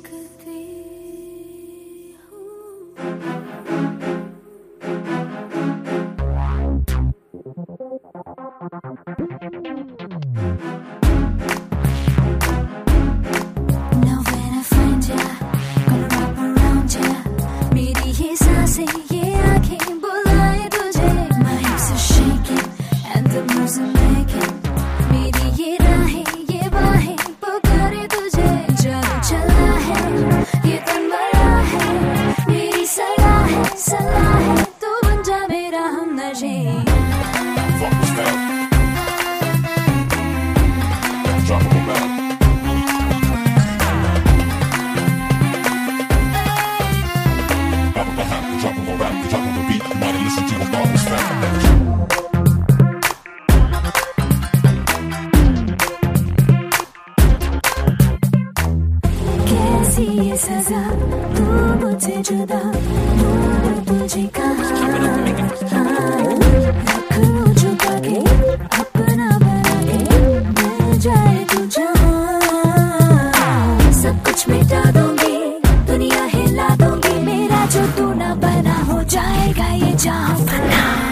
सकती Now when I find ya, gonna wrap around ya. मेरी ये सांसें ये आँखें बुलाए तुझे. My hips are shaking and the moves are making. मेरी ये राहें ये बाहें पुकारे तुझे. जादू चला है ये तन बड़ा है. मेरी सलाह है तू बन जा मेरा हमनशी. कैसी ये सजा तू मुझसे जुदा. दूर तुझे कहाँ रख लूं छुपा के अपना बना के. मिल जाए तू जहाँ सब कुछ मिटा दूंगी. दुनिया हिला दूंगी. मेरा जो तू ना बना हो जाएगा ये जहाँ फना.